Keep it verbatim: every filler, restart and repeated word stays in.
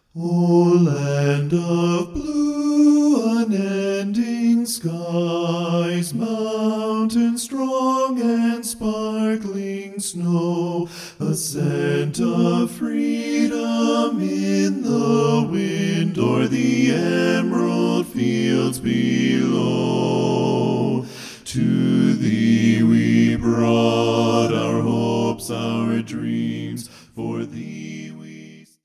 O land of blue, unending skies, mountains strong and sparkling snow, a scent of freedom